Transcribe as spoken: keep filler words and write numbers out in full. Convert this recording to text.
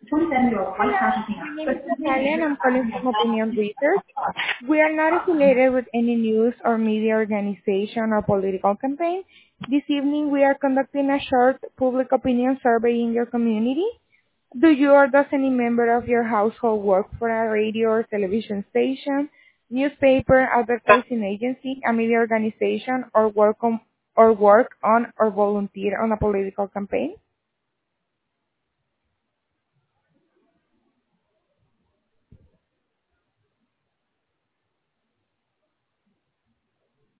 Hello, my name is Natalia and I'm calling from Opinion Research. We are not affiliated with any news or media organization or political campaign. This evening we are conducting a short public opinion survey in your community. Do you or does any member of your household work for a radio or television station, newspaper, advertising agency, a media organization, or work on, or work on or volunteer on a political campaign?